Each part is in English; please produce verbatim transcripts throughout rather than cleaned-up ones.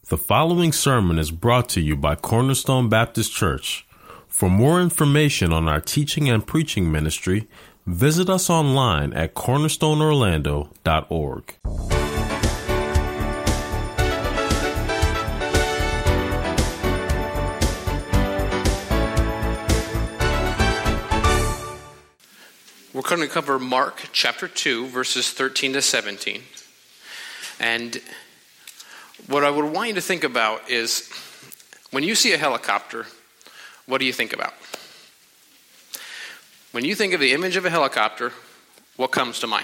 The following sermon is brought to you by Cornerstone Baptist Church. For more information on our teaching and preaching ministry, visit us online at cornerstone orlando dot org. We're going to cover Mark chapter two, verses thirteen to seventeen. And what I would want you to think about is, when you see a helicopter, what do you think about? When you think of the image of a helicopter, what comes to mind?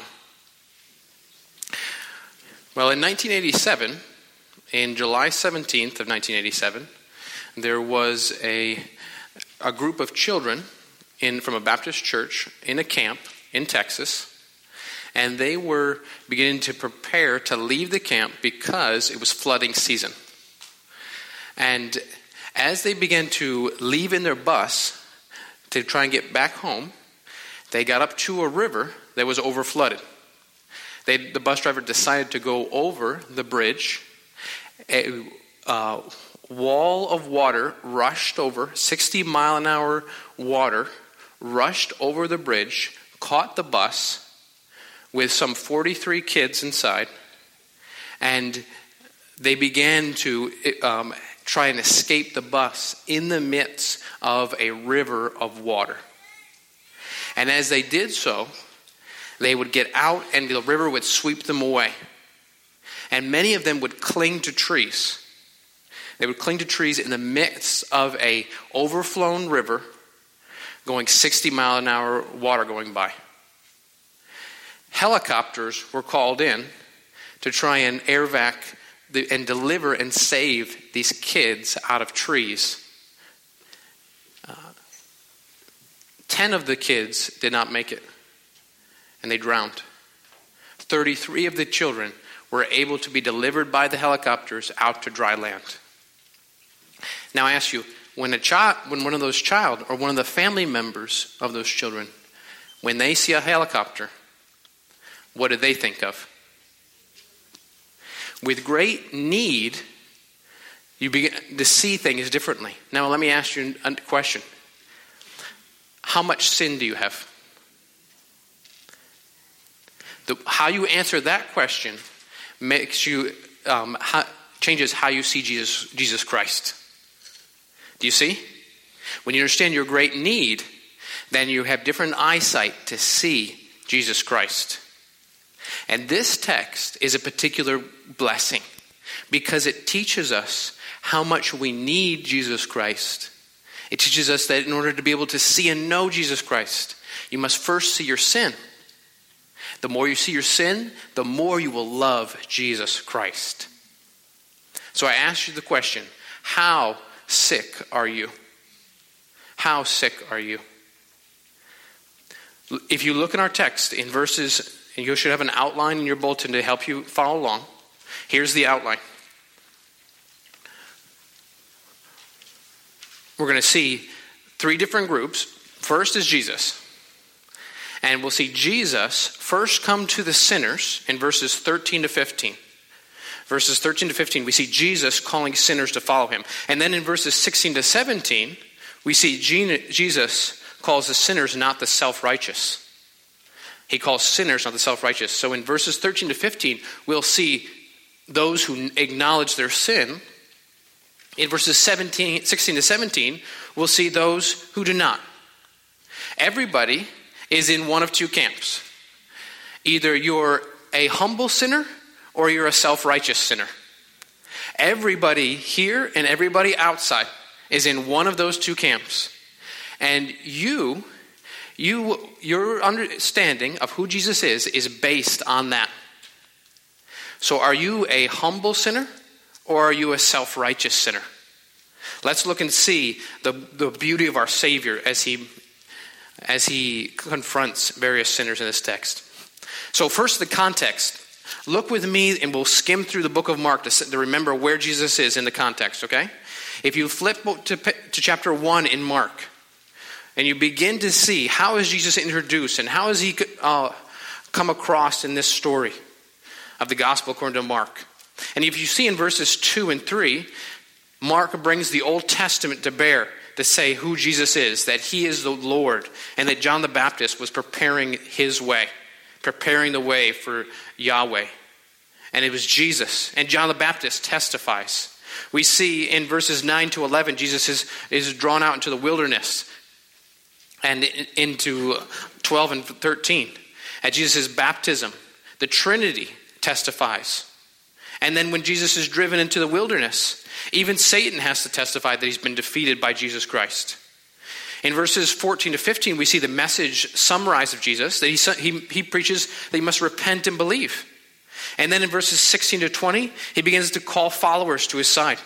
Well, in nineteen eighty-seven, in July seventeenth of nineteen eighty-seven, there was a a group of children in from a Baptist church in a camp in Texas, and they were beginning to prepare to leave the camp because it was flooding season. And as they began to leave in their bus to try and get back home, they got up to a river that was overflooded. They, the bus driver decided to go over the bridge. A uh, wall of water rushed over, sixty mile an hour water rushed over the bridge, caught the bus with some forty-three kids inside, and they began to um, try and escape the bus in the midst of a river of water. And as they did so, they would get out and the river would sweep them away. And many of them would cling to trees. They would cling to trees in the midst of a overflown river going sixty mile an hour water going by. Helicopters were called in to try and air vac the, and deliver and save these kids out of trees. Uh, Ten of the kids did not make it, and they drowned. thirty-three of the children were able to be delivered by the helicopters out to dry land. Now I ask you, when a child, when one of those child or one of the family members of those children, when they see a helicopter, what do they think of? With great need, you begin to see things differently. Now let me ask you a question. How much sin do you have? The, how you answer that question makes you um, how, changes how you see Jesus, Jesus Christ. Do you see? When you understand your great need, then you have different eyesight to see Jesus Christ. And this text is a particular blessing because it teaches us how much we need Jesus Christ. It teaches us that in order to be able to see and know Jesus Christ, you must first see your sin. The more you see your sin, the more you will love Jesus Christ. So I ask you the question, how sick are you? How sick are you? If you look in our text in verses, and you should have an outline in your bulletin to help you follow along. Here's the outline. We're going to see three different groups. First is Jesus. And we'll see Jesus first come to the sinners in verses thirteen to fifteen. Verses thirteen to fifteen, we see Jesus calling sinners to follow him. And then in verses sixteen to seventeen, we see Jesus calls the sinners not the self-righteous. He calls sinners not the self-righteous. So in verses thirteen to fifteen, we'll see those who acknowledge their sin. In verses seventeen, sixteen to seventeen, we'll see those who do not. Everybody is in one of two camps. Either you're a humble sinner or you're a self-righteous sinner. Everybody here and everybody outside is in one of those two camps. And you, you, your understanding of who Jesus is is based on that. So are you a humble sinner or are you a self-righteous sinner? Let's look and see the, the beauty of our Savior as he, as he confronts various sinners in this text. So first, the context. Look with me and we'll skim through the book of Mark to, to remember where Jesus is in the context, okay? If you flip to, to chapter one in Mark, and you begin to see how is Jesus introduced and how is he uh, come across in this story of the gospel according to Mark. And if you see in verses two and three, Mark brings the Old Testament to bear to say who Jesus is, that he is the Lord, and that John the Baptist was preparing his way, preparing the way for Yahweh. And it was Jesus. And John the Baptist testifies. We see in verses nine to eleven, Jesus is, is drawn out into the wilderness and into twelve and thirteen. At Jesus' baptism, the Trinity testifies. And then when Jesus is driven into the wilderness, even Satan has to testify that he's been defeated by Jesus Christ. In verses fourteen to fifteen, we see the message summarized of Jesus, that he, he, he preaches that you must repent and believe. And then in verses sixteen to twenty, he begins to call followers to his side.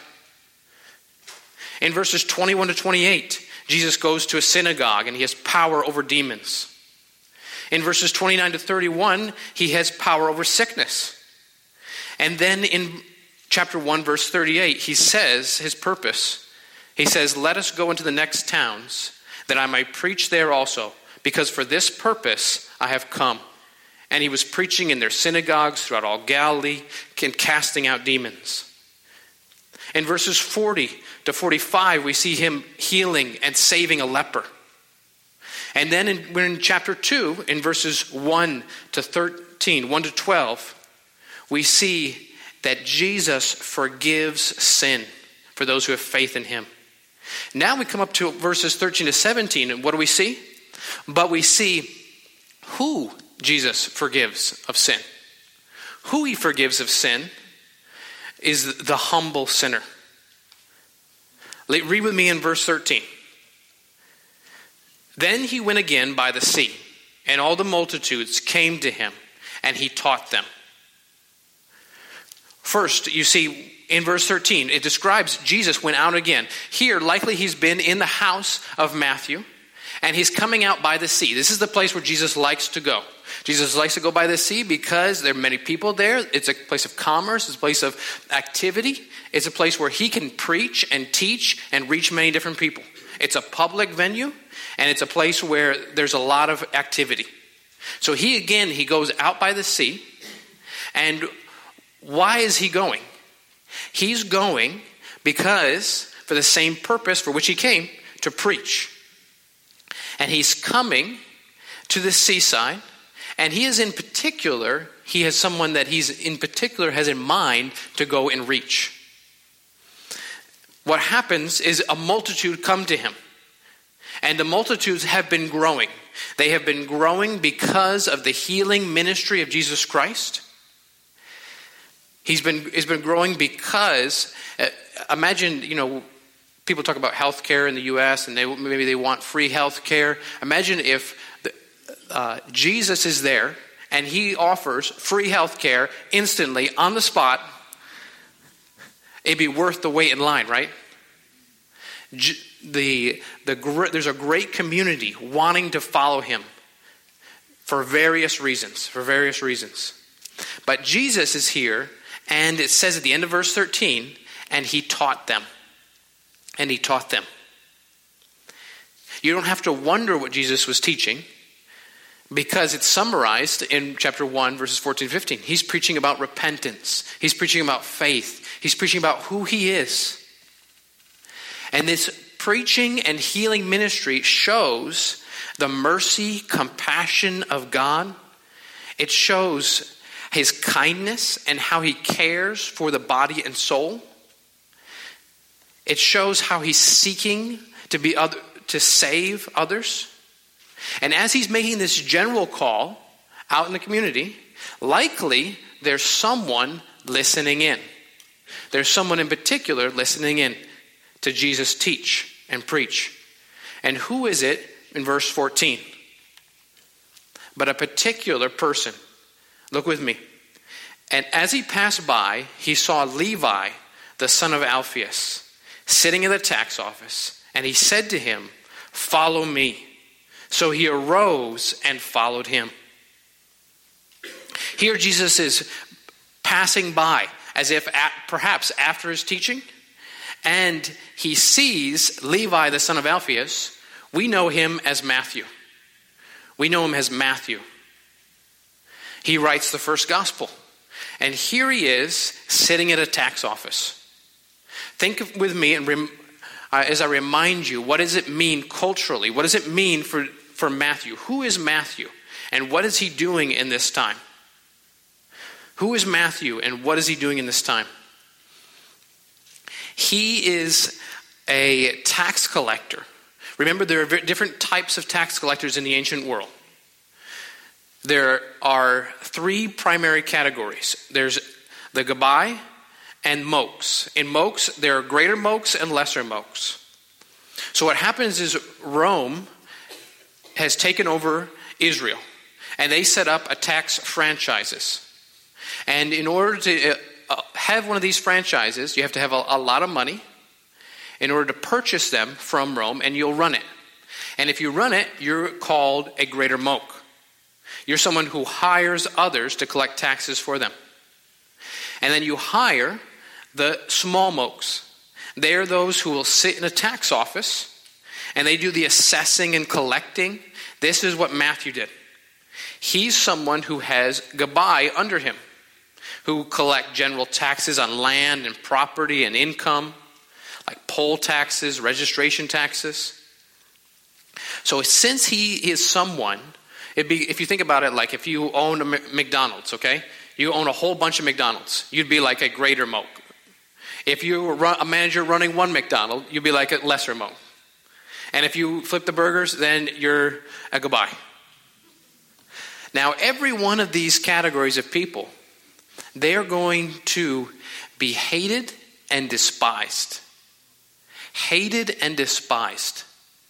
In verses twenty-one to twenty-eight, Jesus goes to a synagogue and he has power over demons. In verses twenty-nine to thirty-one, he has power over sickness. And then in chapter one, verse thirty-eight, he says his purpose. He says, let us go into the next towns, that I might preach there also, because for this purpose I have come. And he was preaching in their synagogues throughout all Galilee and casting out demons. In verses forty to forty-five, we see him healing and saving a leper. And then in, we're in chapter two, in verses one to thirteen, one to twelve, we see that Jesus forgives sin for those who have faith in him. Now we come up to verses thirteen to seventeen, and what do we see? But we see who Jesus forgives of sin. Who he forgives of sin is the humble sinner. Read with me in verse thirteen. Then he went again by the sea, and all the multitudes came to him, and he taught them. First, you see, in verse thirteen, it describes Jesus went out again. Here, likely he's been in the house of Matthew, and he's coming out by the sea. This is the place where Jesus likes to go. Jesus likes to go by the sea because there are many people there. It's a place of commerce. It's a place of activity. It's a place where he can preach and teach and reach many different people. It's a public venue, and it's a place where there's a lot of activity. So he, again, he goes out by the sea, and why is he going? He's going because for the same purpose for which he came, to preach. And he's coming to the seaside, and he is in particular, he has someone that he's in particular has in mind to go and reach. What happens is a multitude come to him, and the multitudes have been growing. They have been growing because of the healing ministry of Jesus Christ. He's been, he's been growing because, uh, imagine, you know, people talk about health care in the U S and they maybe they want free health care. Imagine if the, uh, Jesus is there and he offers free health care instantly on the spot. It'd be worth the wait in line, right? G- the the gr- there's a great community wanting to follow him for various reasons, for various reasons. But Jesus is here. And it says at the end of verse thirteen, and he taught them. And he taught them. You don't have to wonder what Jesus was teaching, because it's summarized in chapter one, verses fourteen to fifteen. He's preaching about repentance. He's preaching about faith. He's preaching about who he is. And this preaching and healing ministry shows the mercy, compassion of God. It shows his kindness and how he cares for the body and soul. It shows how he's seeking to be other, to save others. And as he's making this general call out in the community, likely there's someone listening in. There's someone in particular listening in to Jesus teach and preach. And who is it in verse fourteen? But a particular person. Look with me. And as he passed by, he saw Levi, the son of Alphaeus, sitting in the tax office. And he said to him, "Follow me." So he arose and followed him. Here Jesus is passing by, as if at, perhaps after his teaching. And he sees Levi, the son of Alphaeus. We know him as Matthew. We know him as Matthew. He writes the first gospel. And here he is sitting at a tax office. Think of, with me and rem, uh, as I remind you, what does it mean culturally? What does it mean for, for Matthew? Who is Matthew? And what is he doing in this time? Who is Matthew and what is he doing in this time? He is a tax collector. Remember, there are different types of tax collectors in the ancient world. There are three primary categories. There's the Gabai and Mokes. In Mokes, there are greater Mokes and lesser Mokes. So what happens is Rome has taken over Israel, and they set up a tax franchises. And in order to uh, have one of these franchises, you have to have a, a lot of money in order to purchase them from Rome, and you'll run it. And if you run it, you're called a greater Moke. You're someone who hires others to collect taxes for them. And then you hire the small Mokes. They are those who will sit in a tax office, and they do the assessing and collecting. This is what Matthew did. He's someone who has Gabai under him, who collect general taxes on land and property and income, like poll taxes, registration taxes. So since he is someone, it'd be, if you think about it, like if you own a McDonald's, okay? You own a whole bunch of McDonald's. You'd be like a greater Moke. If you were a manager running one McDonald's, you'd be like a lesser Moke. And if you flip the burgers, then you're a Gabai. Now, every one of these categories of people, they are going to be hated and despised. Hated and despised.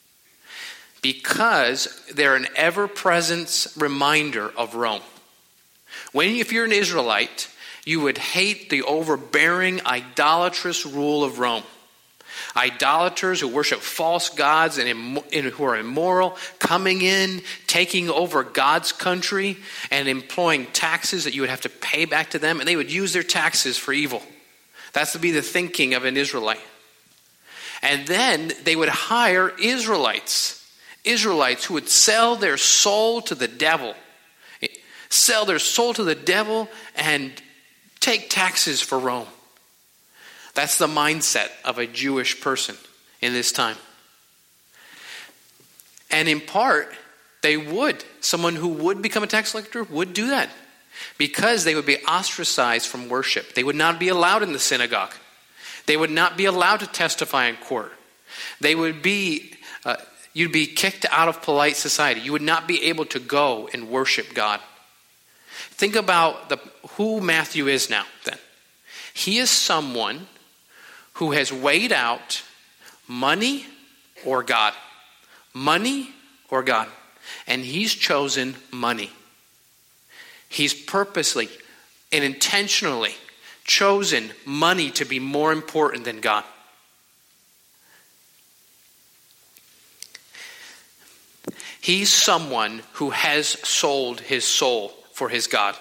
Because they're an ever-present reminder of Rome. When, if you're an Israelite, you would hate the overbearing, idolatrous rule of Rome. Idolaters who worship false gods and, Im- and who are immoral, coming in, taking over God's country, and employing taxes that you would have to pay back to them, and they would use their taxes for evil. That's to be the thinking of an Israelite. And then they would hire Israelites, Israelites who would sell their soul to the devil, sell their soul to the devil and take taxes for Rome. That's the mindset of a Jewish person in this time. And in part, they would. Someone who would become a tax collector would do that. Because they would be ostracized from worship. They would not be allowed in the synagogue. They would not be allowed to testify in court. They would be, uh, you'd be kicked out of polite society. You would not be able to go and worship God. Think about the, who Matthew is now then. He is someone who has weighed out money or God. Money or God. And he's chosen money. He's purposely and intentionally chosen money to be more important than God. He's someone who has sold his soul for his God.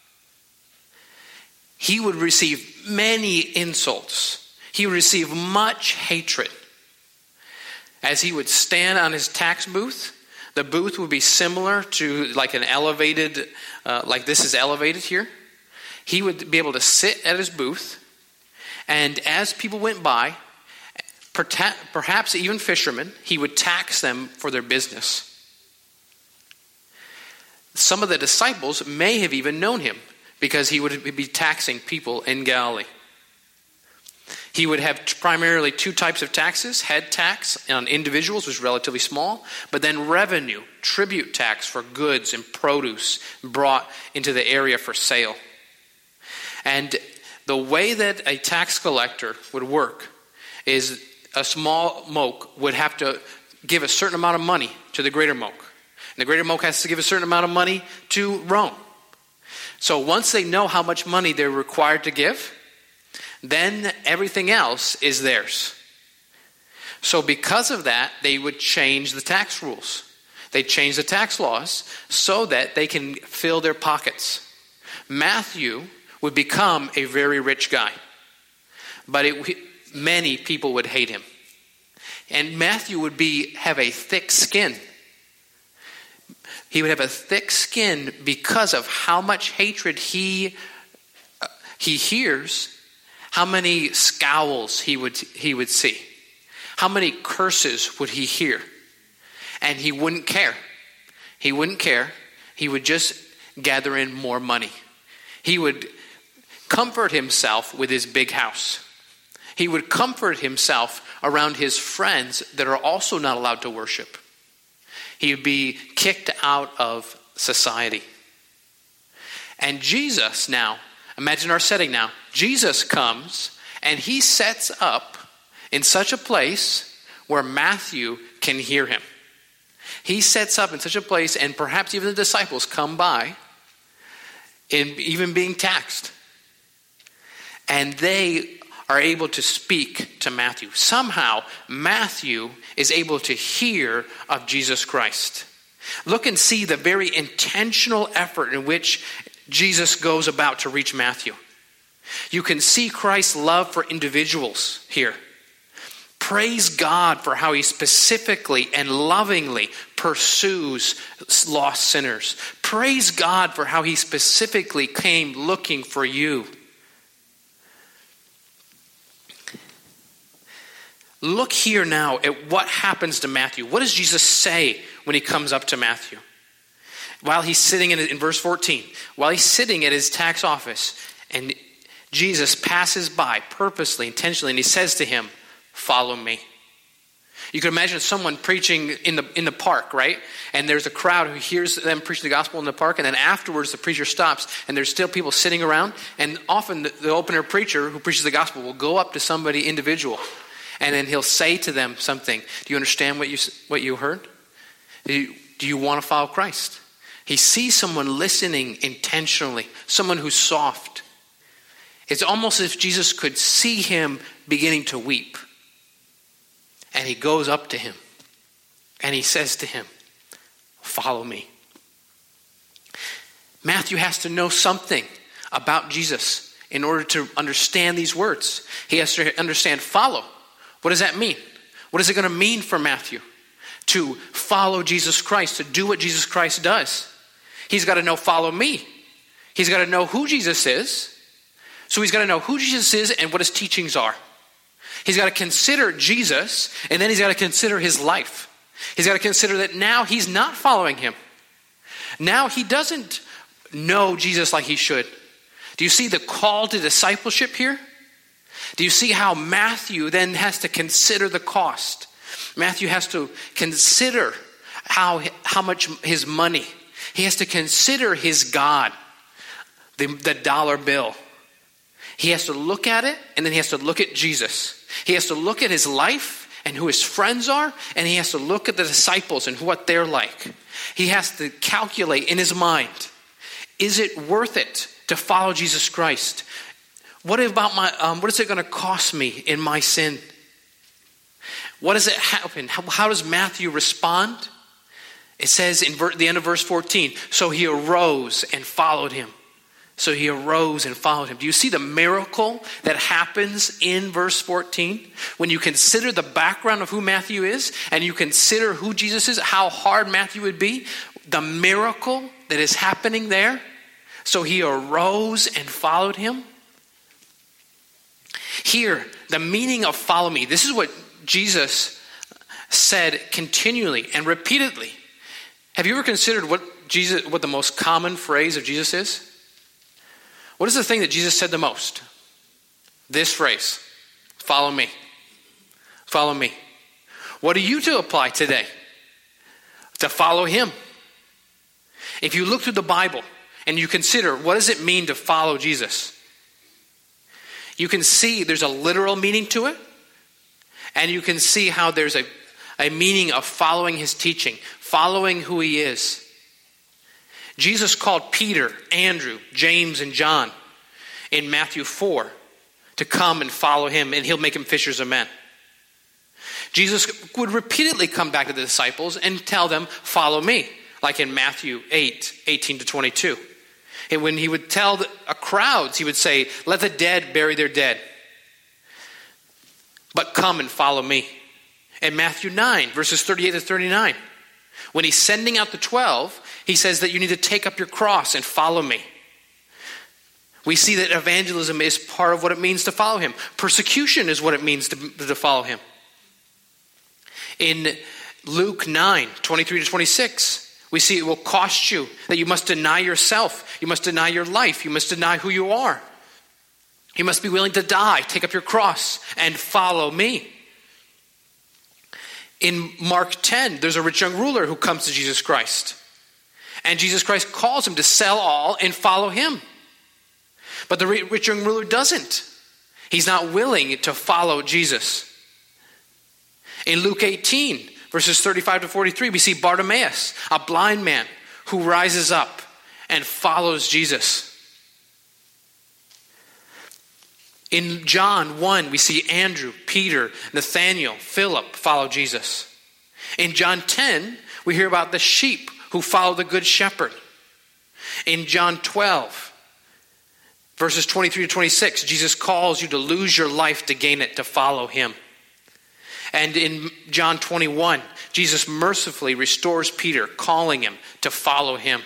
He would receive many insults. He would receive much hatred. As he would stand on his tax booth, the booth would be similar to like an elevated, uh, like this is elevated here. He would be able to sit at his booth, and as people went by, perhaps even fishermen, he would tax them for their business. Some of the disciples may have even known him because he would be taxing people in Galilee. He would have primarily two types of taxes. Head tax on individuals was relatively small, but then revenue, tribute tax for goods and produce brought into the area for sale. And the way that a tax collector would work is a small Moke would have to give a certain amount of money to the greater Moke. And the greater Moke has to give a certain amount of money to Rome. So once they know how much money they're required to give, then everything else is theirs. So because of that, they would change the tax rules. They change the tax laws so that they can fill their pockets. Matthew would become a very rich guy. But it, many people would hate him. And Matthew would be have a thick skin. He would have a thick skin because of how much hatred he he hears how many scowls he would he would see. How many curses would he hear? And he wouldn't care. He wouldn't care. He would just gather in more money. He would comfort himself with his big house. He would comfort himself around his friends that are also not allowed to worship. He would be kicked out of society. And Jesus now, imagine our setting now. Jesus comes and he sets up in such a place where Matthew can hear him. He sets up in such a place, and perhaps even the disciples come by, in even being taxed. And they are able to speak to Matthew. Somehow, Matthew is able to hear of Jesus Christ. Look and see the very intentional effort in which Jesus goes about to reach Matthew. You can see Christ's love for individuals here. Praise God for how he specifically and lovingly pursues lost sinners. Praise God for how he specifically came looking for you. Look here now at what happens to Matthew. What does Jesus say when he comes up to Matthew? While he's sitting in, in verse fourteen, while he's sitting at his tax office, and Jesus passes by purposely, intentionally, and he says to him, "Follow me." You can imagine someone preaching in the in the park, right? And there's a crowd who hears them preach the gospel in the park, and then afterwards the preacher stops, and there's still people sitting around. And often the, the opener preacher who preaches the gospel will go up to somebody individual, and then he'll say to them something. Do you understand what you what you heard? Do you, do you want to follow Christ? He sees someone listening intentionally, someone who's soft. It's almost as if Jesus could see him beginning to weep. And he goes up to him and he says to him, "Follow me." Matthew has to know something about Jesus in order to understand these words. He has to understand follow. What does that mean? What is it going to mean for Matthew to follow Jesus Christ, to do what Jesus Christ does? He's got to know follow me. He's got to know who Jesus is. So he's got to know who Jesus is and what his teachings are. He's got to consider Jesus, and then he's got to consider his life. He's got to consider that now he's not following him. Now he doesn't know Jesus like he should. Do you see the call to discipleship here? Do you see how Matthew then has to consider the cost? Matthew has to consider how, how much his money. He has to consider his God, the, the dollar bill. He has to look at it, and then he has to look at Jesus. He has to look at his life and who his friends are, and he has to look at the disciples and what they're like. He has to calculate in his mind, is it worth it to follow Jesus Christ? What about my? Um, what is it going to cost me in my sin? What does it happen? How, how does Matthew respond? It says in ver- the end of verse fourteen, so he arose and followed him. So he arose and followed him. Do you see the miracle that happens in verse fourteen? When you consider the background of who Matthew is and you consider who Jesus is, how hard Matthew would be, the miracle that is happening there. So he arose and followed him. Here, the meaning of follow me. This is what Jesus said continually and repeatedly. Have you ever considered what Jesus, what the most common phrase of Jesus is? What is the thing that Jesus said the most? This phrase, follow me. Follow me. What are you to apply today? To follow him. If you look through the Bible and you consider what does it mean to follow Jesus, you can see there's a literal meaning to it, and you can see how there's a, a meaning of following his teaching, following who he is. Jesus called Peter, Andrew, James, and John in Matthew four to come and follow him, and he'll make them fishers of men. Jesus would repeatedly come back to the disciples and tell them, follow me, like in Matthew eight, eighteen to twenty-two. And when he would tell the uh, crowds, he would say, let the dead bury their dead, but come and follow me. In Matthew nine, verses thirty-eight to thirty-nine, when he's sending out the twelve, he says that you need to take up your cross and follow me. We see that evangelism is part of what it means to follow him. Persecution is what it means to, to follow him. In Luke nine, twenty-three to twenty-six, we see it will cost you, that you must deny yourself. You must deny your life. You must deny who you are. You must be willing to die, take up your cross, and follow me. In Mark ten, there's a rich young ruler who comes to Jesus Christ. And Jesus Christ calls him to sell all and follow him. But the rich young ruler doesn't. He's not willing to follow Jesus. In Luke eighteen, verses thirty-five to forty-three, we see Bartimaeus, a blind man, who rises up and follows Jesus. In John one, we see Andrew, Peter, Nathanael, Philip follow Jesus. In John ten, we hear about the sheep who follow the good shepherd. In John twelve, verses twenty-three to twenty-six, Jesus calls you to lose your life to gain it, to follow him. And in John twenty-one, Jesus mercifully restores Peter, calling him to follow him.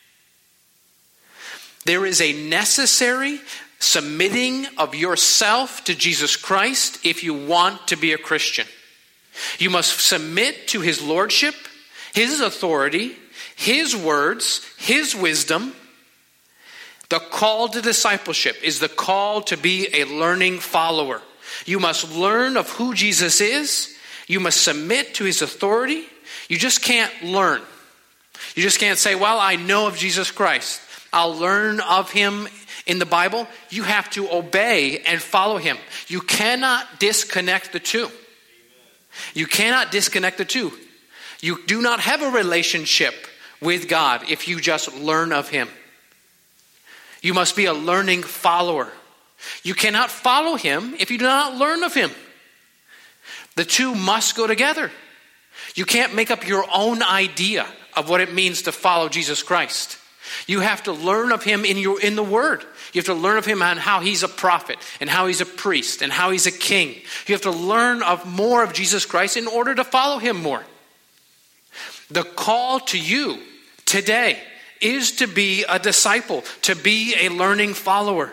There is a necessary submitting of yourself to Jesus Christ if you want to be a Christian. You must submit to his lordship, his authority, his words, his wisdom. The call to discipleship is the call to be a learning follower. You must learn of who Jesus is. You must submit to his authority. You just can't learn. You just can't say, well, I know of Jesus Christ. I'll learn of him in the Bible. You have to obey and follow him. You cannot disconnect the two. You cannot disconnect the two. You do not have a relationship with God if you just learn of him. You must be a learning follower. You cannot follow him if you do not learn of him. The two must go together. You can't make up your own idea of what it means to follow Jesus Christ. You have to learn of him in your in the Word. You have to learn of him on how he's a prophet and how he's a priest and how he's a king. You have to learn of more of Jesus Christ in order to follow him more. The call to you today is to be a disciple, to be a learning follower.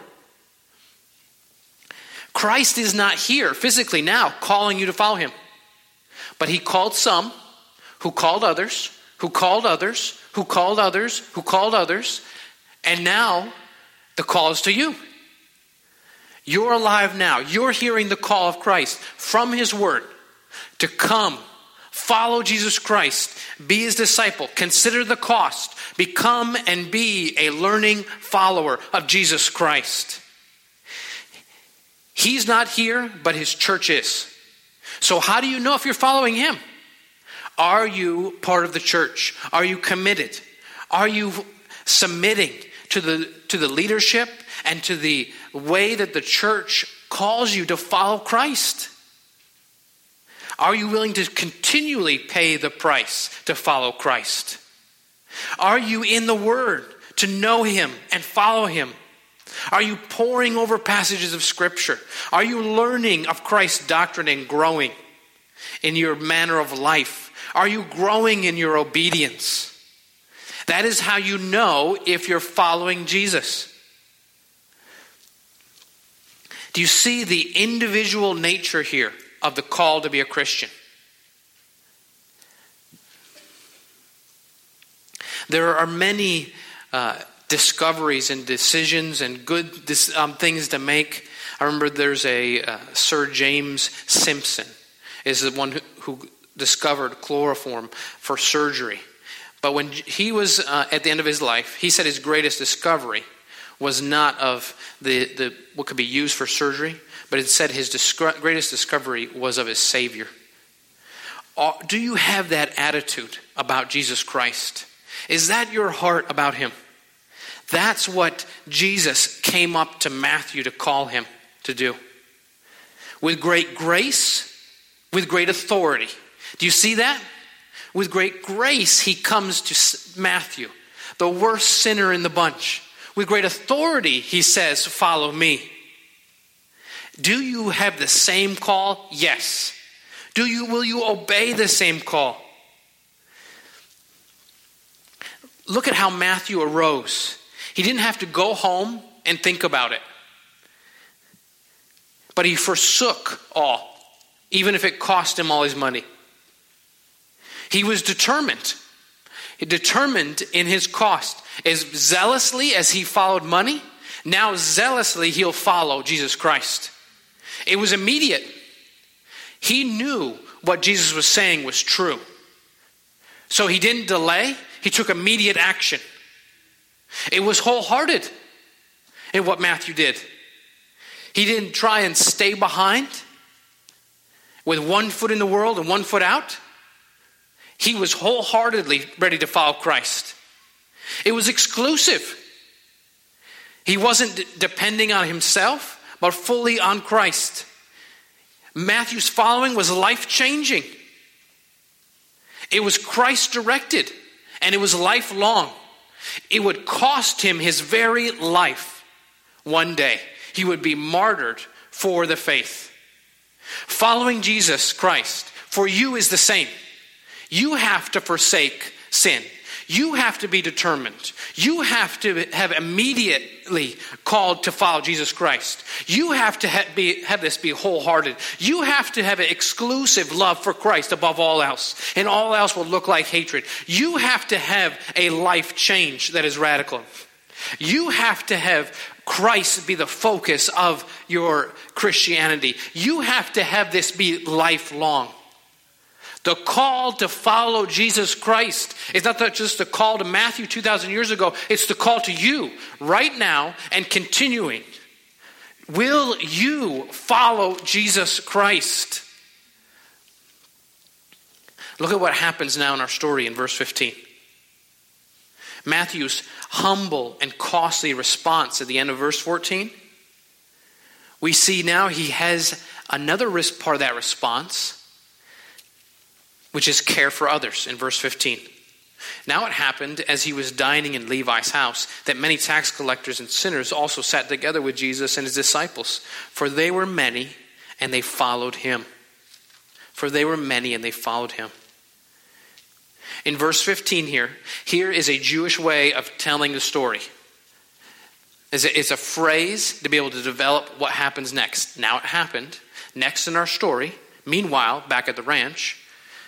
Christ is not here physically now calling you to follow him. But he called some, who called others, who called others, who called others, who called others. And now the call is to you. You're alive now. You're hearing the call of Christ from his word to come, follow Jesus Christ, be his disciple, consider the cost, become and be a learning follower of Jesus Christ. He's not here, but his church is. So how do you know if you're following him? Are you part of the church? Are you committed? Are you submitting to the to the leadership and to the way that the church calls you to follow Christ? Are you willing to continually pay the price to follow Christ? Are you in the Word to know him and follow him? Are you poring over passages of Scripture? Are you learning of Christ's doctrine and growing in your manner of life? Are you growing in your obedience? That is how you know if you're following Jesus. Do you see the individual nature here of the call to be a Christian? There are many uh, discoveries and decisions and good um, things to make. I remember there's a uh, Sir James Simpson is the one who, who discovered chloroform for surgery. But when he was uh, at the end of his life, he said his greatest discovery was not of the, the what could be used for surgery, but it said his disc- greatest discovery was of his Savior. Uh, do you have that attitude about Jesus Christ? Is that your heart about him? That's what Jesus came up to Matthew to call him to do. With great grace, with great authority. Do you see that? With great grace, he comes to Matthew, the worst sinner in the bunch. With great authority, he says, follow me. Do you have the same call? Yes. Do you, will you obey the same call? Look at how Matthew arose. He didn't have to go home and think about it. But he forsook all, even if it cost him all his money. He was determined. He determined in his cost. As zealously as he followed money, now zealously he'll follow Jesus Christ. It was immediate. He knew what Jesus was saying was true. So he didn't delay. He took immediate action. It was wholehearted in what Matthew did. He didn't try and stay behind with one foot in the world and one foot out. He was wholeheartedly ready to follow Christ. It was exclusive. He wasn't d- depending on himself, but fully on Christ. Matthew's following was life-changing. It was Christ-directed, and it was lifelong. It would cost him his very life one day. He would be martyred for the faith. Following Jesus Christ for you is the same. You have to forsake sin. You have to be determined. You have to have immediately called to follow Jesus Christ. You have to have, be, have this be wholehearted. You have to have an exclusive love for Christ above all else. And all else will look like hatred. You have to have a life change that is radical. You have to have Christ be the focus of your Christianity. You have to have this be lifelong. The call to follow Jesus Christ is not just the call to Matthew two thousand years ago. It's the call to you right now and continuing. Will you follow Jesus Christ? Look at what happens now in our story in verse fifteen. Matthew's humble and costly response at the end of verse fourteen. We see now he has another part of that response, which is care for others in verse fifteen. Now it happened as he was dining in Levi's house that many tax collectors and sinners also sat together with Jesus and his disciples. For they were many and they followed him. For they were many and they followed him. In verse fifteen here, here is a Jewish way of telling the story. It's a phrase to be able to develop what happens next. Now it happened. Next in our story, meanwhile, back at the ranch,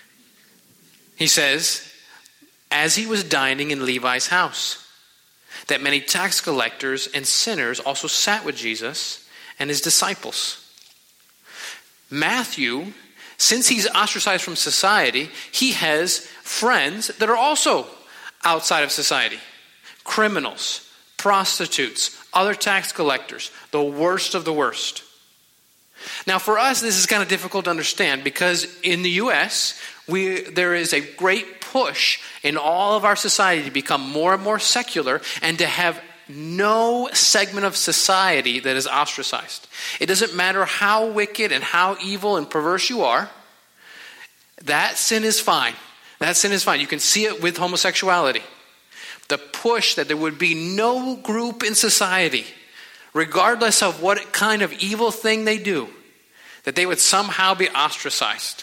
he says, as he was dining in Levi's house, that many tax collectors and sinners also sat with Jesus and his disciples. Matthew, since he's ostracized from society, he has friends that are also outside of society. Criminals, prostitutes, other tax collectors, the worst of the worst. Now for us, this is kind of difficult to understand because in the U S, we there is a great push in all of our society to become more and more secular and to have no segment of society that is ostracized. It doesn't matter how wicked and how evil and perverse you are. That sin is fine. That sin is fine. You can see it with homosexuality. The push that there would be no group in society, regardless of what kind of evil thing they do, that they would somehow be ostracized.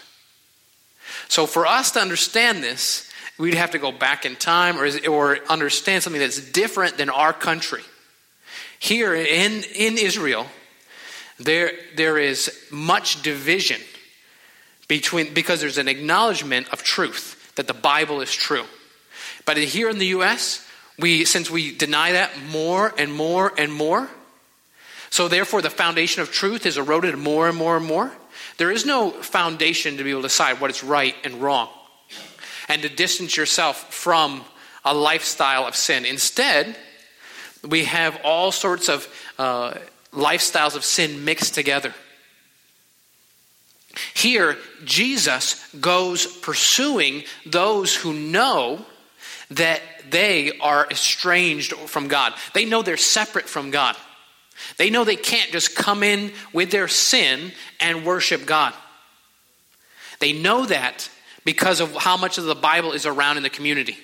So for us to understand this, we'd have to go back in time or, or understand something that's different than our country. Here in, in Israel, there, there is much division between because there's an acknowledgement of truth, that the Bible is true. But here in the U S, we since we deny that more and more and more, so therefore the foundation of truth is eroded more and more and more. There is no foundation to be able to decide what is right and wrong and to distance yourself from a lifestyle of sin. Instead, we have all sorts of uh, lifestyles of sin mixed together. Here, Jesus goes pursuing those who know that they are estranged from God. They know they're separate from God. They know they can't just come in with their sin and worship God. They know that because of how much of the Bible is around in the community.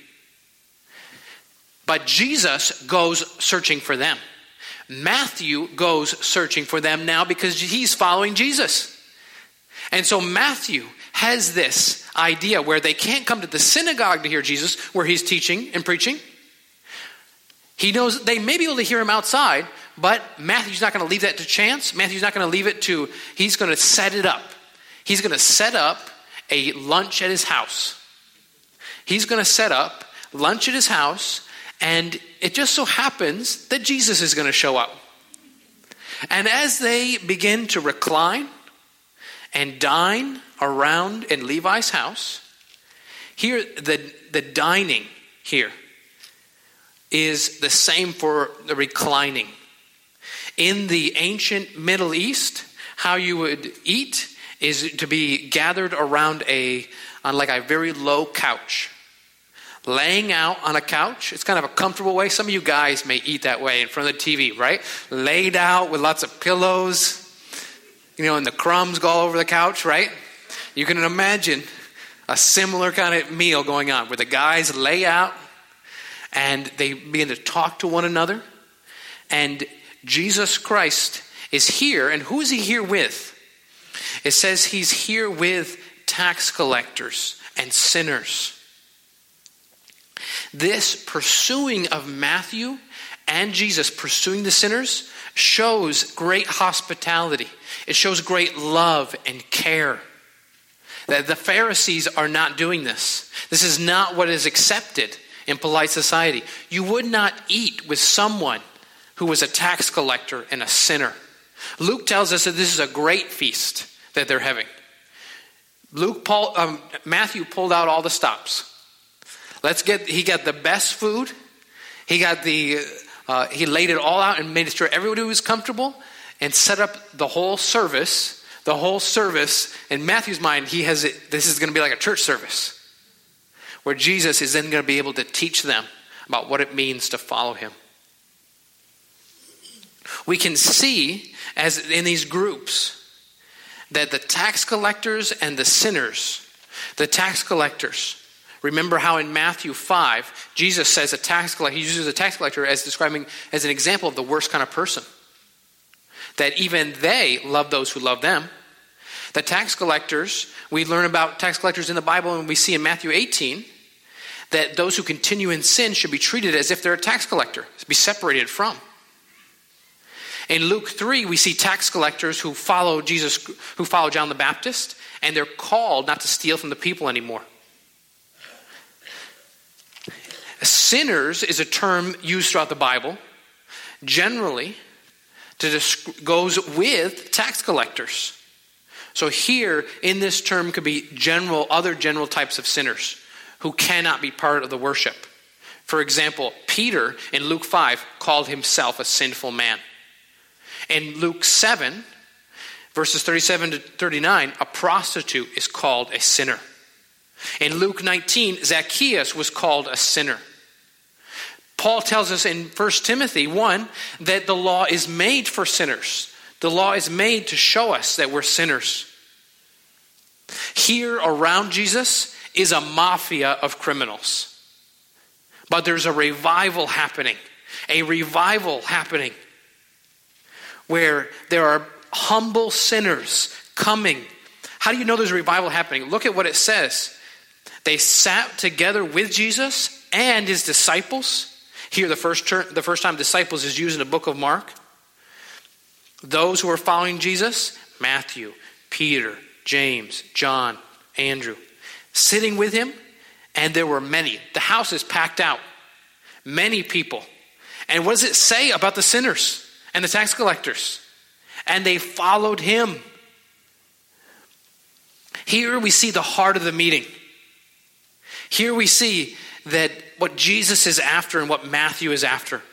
But Jesus goes searching for them. Matthew goes searching for them now because he's following Jesus. And so Matthew has this idea where they can't come to the synagogue to hear Jesus, where he's teaching and preaching. He knows they may be able to hear him outside, But Matthew's not going to leave that to chance. Matthew's not going to leave it to, he's going to set it up. He's going to set up a lunch at his house. He's going to set up lunch at his house, and it just so happens that Jesus is going to show up. And as they begin to recline and dine around in Levi's house, here the, the dining here is the same for the reclining. In the ancient Middle East, how you would eat is to be gathered around a, on like a very low couch. Laying out on a couch, it's kind of a comfortable way. Some of you guys may eat that way in front of the T V, right? Laid out with lots of pillows, you know, and the crumbs go all over the couch, right? You can imagine a similar kind of meal going on where the guys lay out and they begin to talk to one another. And Jesus Christ is here, and who is he here with? It says he's here with tax collectors and sinners. This pursuing of Matthew and Jesus pursuing the sinners shows great hospitality. It shows great love and care. That the Pharisees are not doing this. This is not what is accepted in polite society. You would not eat with someone who was a tax collector and a sinner. Luke tells us that this is a great feast that they're having. Luke, Paul, um, Matthew pulled out all the stops. Let's get. He got the best food. He got the. Uh, he laid it all out and made sure everybody was comfortable, and set up the whole service. The whole service in Matthew's mind, he has it. This is going to be like a church service, where Jesus is then going to be able to teach them about what it means to follow him. We can see, as in these groups, that the tax collectors and the sinners, the tax collectors. Remember how in Matthew five, Jesus says a tax collector, he uses a tax collector as describing as an example of the worst kind of person. That even they love those who love them. The tax collectors, we learn about tax collectors in the Bible, and we see in Matthew eighteen that those who continue in sin should be treated as if they're a tax collector, to be separated from. In Luke three, we see tax collectors who follow Jesus, who follow John the Baptist, and they're called not to steal from the people anymore. Sinners is a term used throughout the Bible, generally, to desc- goes with tax collectors. So here, in this term, could be general, other general types of sinners who cannot be part of the worship. For example, Peter in Luke five called himself a sinful man. In Luke seven, verses thirty-seven to thirty-nine, a prostitute is called a sinner. In Luke nineteen, Zacchaeus was called a sinner. Paul tells us in First Timothy one that the law is made for sinners. The law is made to show us that we're sinners. Here around Jesus is a mafia of criminals. But there's a revival happening. A revival happening where there are humble sinners coming. How do you know there's a revival happening? Look at what it says. They sat together with Jesus and his disciples. Here, the first ter- the first time disciples is used in the book of Mark. Those who are following Jesus, Matthew, Peter, James, John, Andrew, sitting with him, and there were many. The house is packed out. Many people. And what does it say about the sinners and the tax collectors? And they followed him. Here we see the heart of the meeting. Here we see that what Jesus is after and what Matthew is after.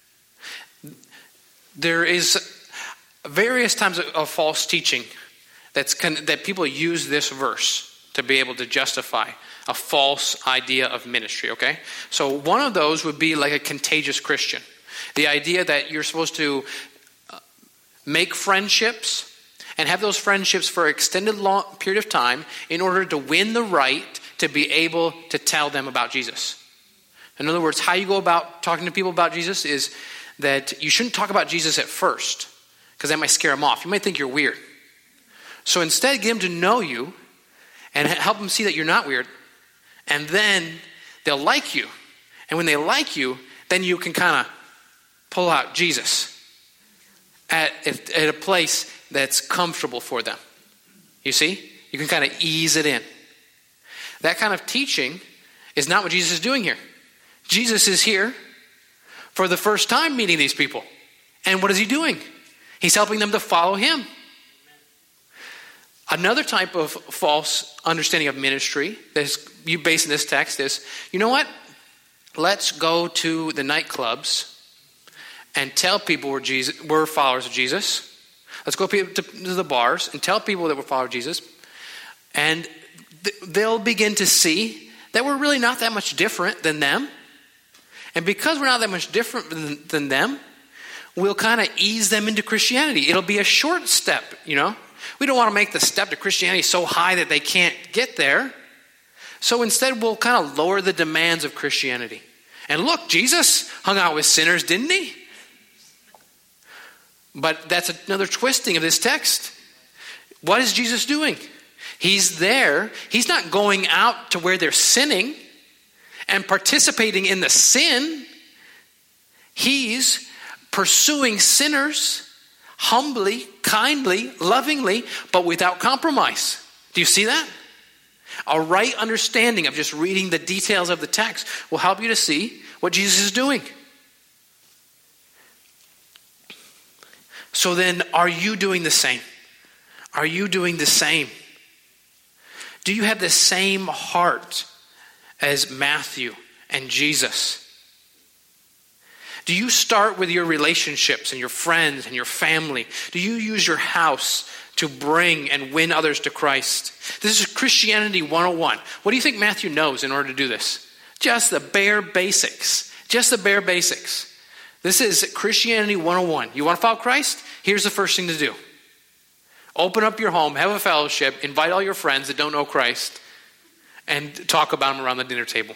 There is various times of, of false teaching that's con- that people use this verse to be able to justify a false idea of ministry, okay? So one of those would be like a contagious Christian. The idea that you're supposed to make friendships and have those friendships for an extended long period of time in order to win the right to be able to tell them about Jesus. In other words, how you go about talking to people about Jesus is that you shouldn't talk about Jesus at first, because that might scare them off. You might think you're weird. So instead, get them to know you and help them see that you're not weird. And then they'll like you. And when they like you, then you can kind of pull out Jesus. at, at, at a place that's comfortable for them. You see? You can kind of ease it in. That kind of teaching is not what Jesus is doing here. Jesus is here for the first time meeting these people. And what is he doing? He's helping them to follow him. Another type of false understanding of ministry that you base in this text is, you know what? Let's go to the nightclubs and tell people we're Jesus, we're followers of Jesus. Let's go to the bars and tell people that we're followers of Jesus. And they'll begin to see that we're really not that much different than them. And because we're not that much different than, than them, we'll kind of ease them into Christianity. It'll be a short step, you know. We don't want to make the step to Christianity so high that they can't get there. So instead, we'll kind of lower the demands of Christianity. And look, Jesus hung out with sinners, didn't he? But that's another twisting of this text. What is Jesus doing? He's there. He's not going out to where they're sinning and participating in the sin. He's pursuing sinners humbly, kindly, lovingly, but without compromise. Do you see that? A right understanding of just reading the details of the text will help you to see what Jesus is doing. So then, are you doing the same? Are you doing the same? Do you have the same heart as Matthew and Jesus? Do you start with your relationships and your friends and your family? Do you use your house to bring and win others to Christ? This is Christianity one oh one. What do you think Matthew knows in order to do this? Just the bare basics. Just the bare basics. This is Christianity one oh one. You want to follow Christ? Here's the first thing to do. Open up your home, have a fellowship, invite all your friends that don't know Christ, and talk about him around the dinner table.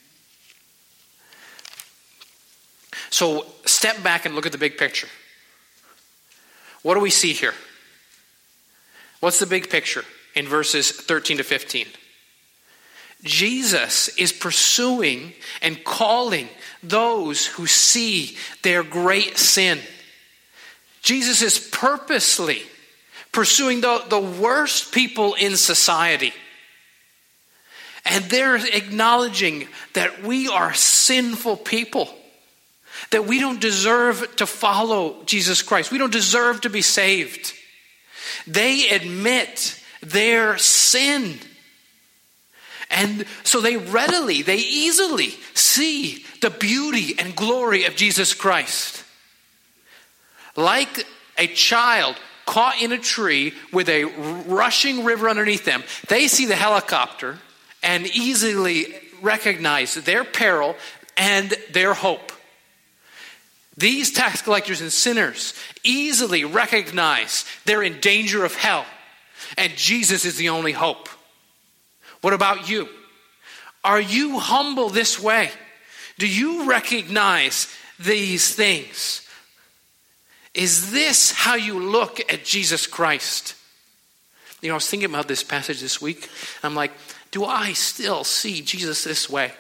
So step back and look at the big picture. What do we see here? What's the big picture in verses thirteen to fifteen? Jesus is pursuing and calling those who see their great sin. Jesus is purposely pursuing the, the worst people in society. And they're acknowledging that we are sinful people. That we don't deserve to follow Jesus Christ. We don't deserve to be saved. They admit their sin. And so they readily, they easily see the beauty and glory of Jesus Christ. Like a child caught in a tree with a rushing river underneath them, they see the helicopter and easily recognize their peril and their hope. These tax collectors and sinners easily recognize they're in danger of hell, and Jesus is the only hope. What about you? Are you humble this way? Do you recognize these things? Is this how you look at Jesus Christ? You know, I was thinking about this passage this week. I'm like, do I still see Jesus this way?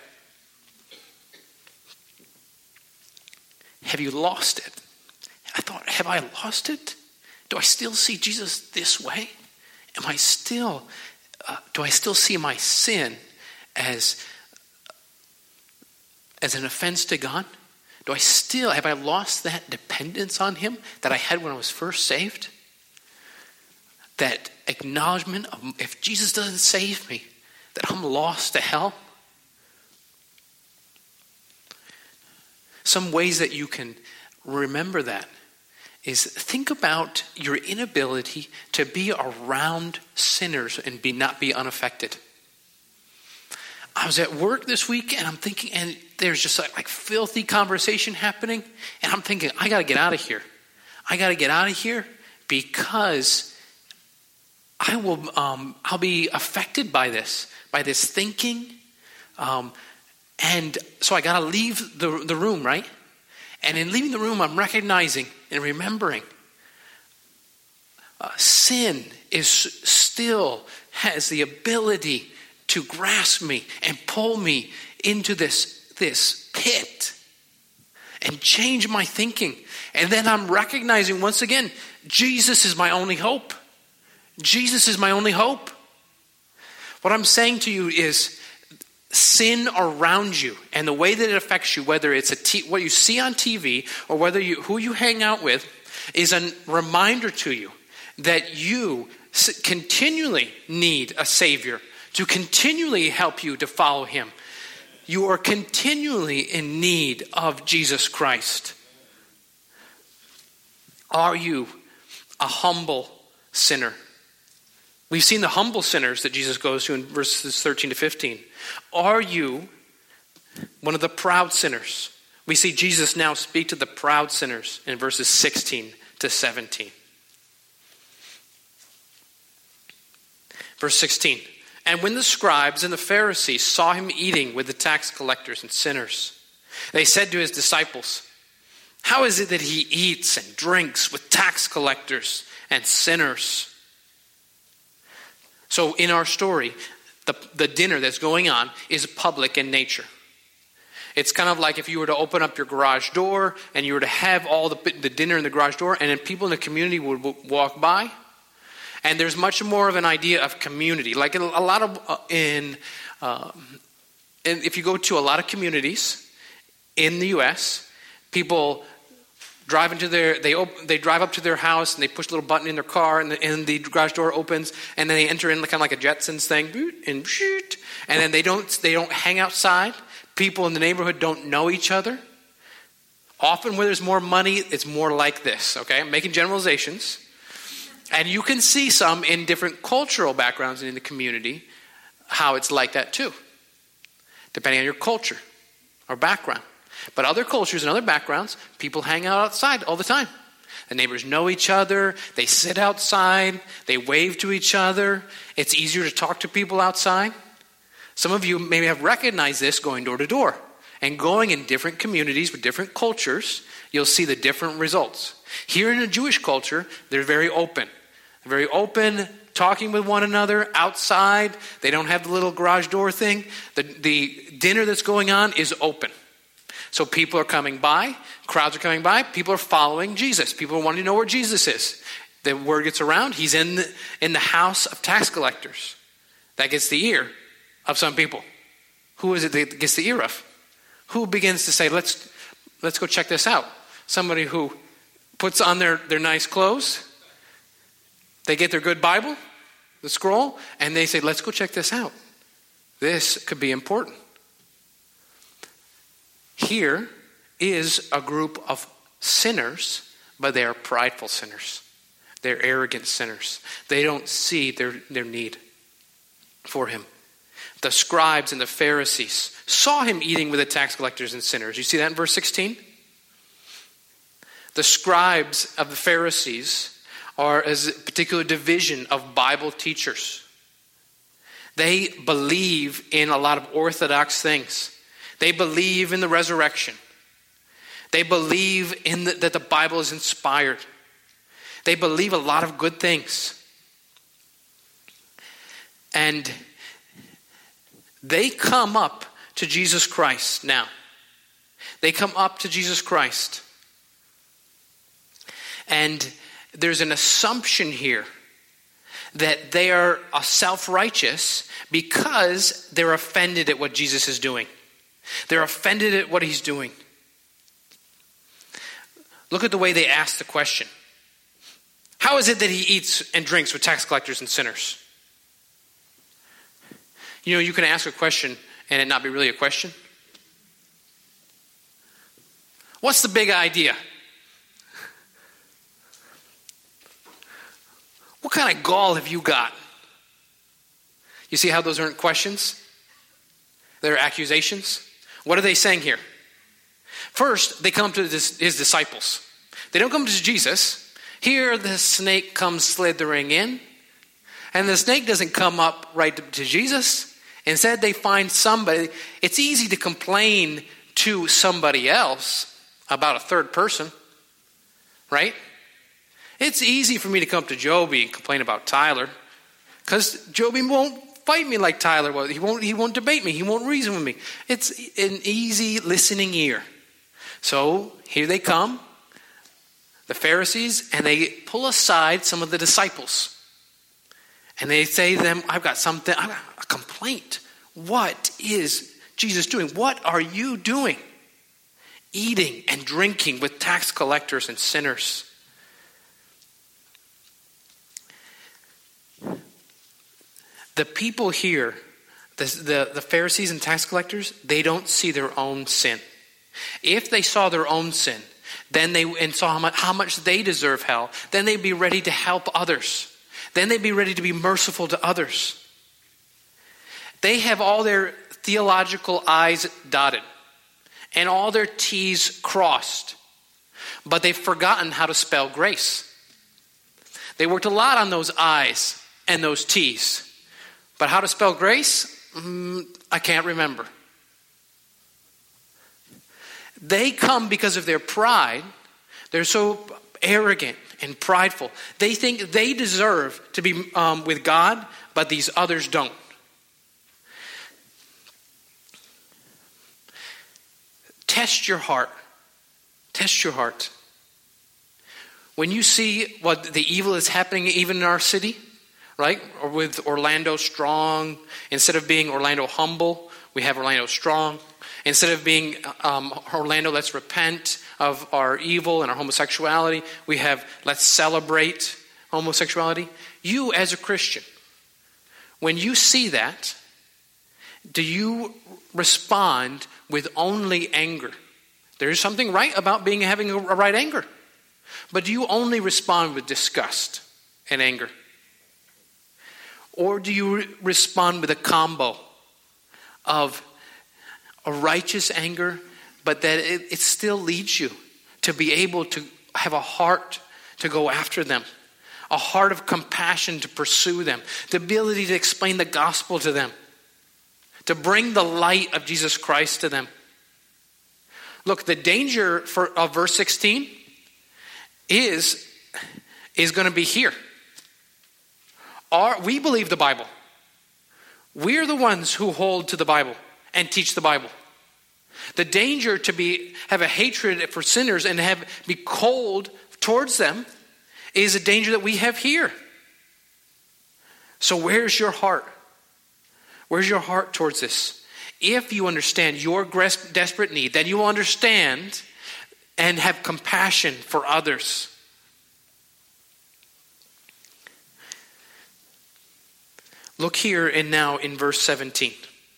Have you lost it? I thought, have I lost it? Do I still see Jesus this way? Am I still, uh, do I still see my sin as, as an offense to God? Do I still, have I lost that dependence on him that I had when I was first saved? That acknowledgement of, if Jesus doesn't save me, that I'm lost to hell? Some ways that you can remember that is think about your inability to be around sinners and be not be unaffected. I was at work this week and I'm thinking, and there's just like, like filthy conversation happening, and I'm thinking, I got to get out of here. I got to get out of here because I will, um, I'll be affected by this, by this thinking. Um, and so I got to leave the, the room, right? And in leaving the room, I'm recognizing and remembering uh, sin is still has the ability to grasp me and pull me into this, this pit. and change my thinking. And then I'm recognizing once again, Jesus is my only hope. Jesus is my only hope. What I'm saying to you is sin around you and the way that it affects you, whether it's a t- what you see on T V or whether you who you hang out with, is a reminder to you that you continually need a Savior to continually help you to follow Him. You are continually in need of Jesus Christ. Are you a humble sinner? We've seen the humble sinners that Jesus goes to in verses thirteen to fifteen. Are you one of the proud sinners? We see Jesus now speak to the proud sinners in verses sixteen to seventeen. Verse sixteen. And when the scribes and the Pharisees saw him eating with the tax collectors and sinners, they said to his disciples, "How is it that he eats and drinks with tax collectors and sinners?" So in our story, the, the dinner that's going on is public in nature. It's kind of like if you were to open up your garage door and you were to have all the, the dinner in the garage door, and then people in the community would walk by. And there's much more of an idea of community. Like in a lot of, uh, in, um, and if you go to a lot of communities in the U S, people drive into their, they op- they drive up to their house and they push a little button in their car and the, and the garage door opens and then they enter in kind of like a Jetsons thing and shoot, and then they don't they don't hang outside. People in the neighborhood don't know each other. Often where there's more money, it's more like this. Okay, I'm making generalizations. And you can see some in different cultural backgrounds and in the community how it's like that too, depending on your culture or background. But other cultures and other backgrounds, people hang out outside all the time. The neighbors know each other. They sit outside. They wave to each other. It's easier to talk to people outside. Some of you maybe have recognized this going door to door. And going in different communities with different cultures, you'll see the different results. Here in a Jewish culture, they're very open. They're very open, talking with one another outside. They don't have the little garage door thing. The, the dinner that's going on is open. So people are coming by, crowds are coming by, people are following Jesus. People are wanting to know where Jesus is. The word gets around, he's in the, in the house of tax collectors. That gets the ear of some people. Who is it that gets the ear of? Who begins to say, let's let's go check this out? Somebody who puts on their, their nice clothes, they get their good Bible, the scroll, and they say, let's go check this out. This could be important. Here is a group of sinners, but they are prideful sinners. They're arrogant sinners. They don't see their, their need for him. The scribes and the Pharisees saw him eating with the tax collectors and sinners. You see that in verse sixteen? The scribes of the Pharisees are as a particular division of Bible teachers. They believe in a lot of orthodox things. They believe in the resurrection. They believe in the, that the Bible is inspired. They believe a lot of good things. And they come up to Jesus Christ now. They come up to Jesus Christ. And there's an assumption here that they are self-righteous because they're offended at what Jesus is doing. They're offended at what he's doing. Look at the way they ask the question. How is it that he eats and drinks with tax collectors and sinners? You know, you can ask a question and it not be really a question. What's the big idea? What kind of gall have you got? You see how those aren't questions? They're accusations. What are they saying here? First, they come to his disciples. They don't come to Jesus. Here, the snake comes slithering in. And the snake doesn't come up right to Jesus. Instead, they find somebody. It's easy to complain to somebody else about a third person, right? It's easy for me to come to Joby and complain about Tyler because Joby won't fight me like Tyler will. He won't, he won't debate me. He won't reason with me. It's an easy listening ear. So here they come, the Pharisees, and they pull aside some of the disciples. And they say to them, I've got something, I've got a complaint. What is Jesus doing? What are you doing? Eating and drinking with tax collectors and sinners. The people here, the, the, the Pharisees and tax collectors, they don't see their own sin. If they saw their own sin, then they and saw how much, how much they deserve hell, then they'd be ready to help others. Then they'd be ready to be merciful to others. They have all their theological I's dotted and all their T's crossed, but they've forgotten how to spell grace. They worked a lot on those I's and those T's, but how to spell grace, mm, I can't remember. They come because of their pride. They're so arrogant and prideful. They think they deserve to be um, with God, but these others don't. Test your heart. Test your heart. When you see what the evil is happening even in our city, right? Or with Orlando Strong, instead of being Orlando Humble, we have Orlando Strong. Instead of being um, Orlando, let's repent of our evil and our homosexuality, we have let's celebrate homosexuality. You as a Christian, when you see that, do you respond with only anger? There is something right about being having a right anger. But do you only respond with disgust and anger? Or do you re- respond with a combo of a righteous anger, but that it, it still leads you to be able to have a heart to go after them, a heart of compassion to pursue them, the ability to explain the gospel to them, to bring the light of Jesus Christ to them? Look, the danger for, of verse sixteen is, is going to be here. Our, we believe the Bible. We're the ones who hold to the Bible and teach the Bible. The danger to be have a hatred for sinners and have be cold towards them is a danger that we have here. So where's your heart? Where's your heart towards this? If you understand your desperate need, then you will understand and have compassion for others. Look here and now in verse seventeen.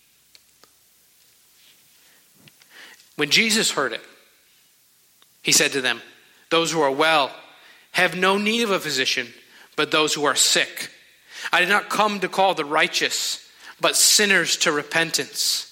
When Jesus heard it, he said to them, those who are well have no need of a physician, but those who are sick. I did not come to call the righteous, but sinners to repentance.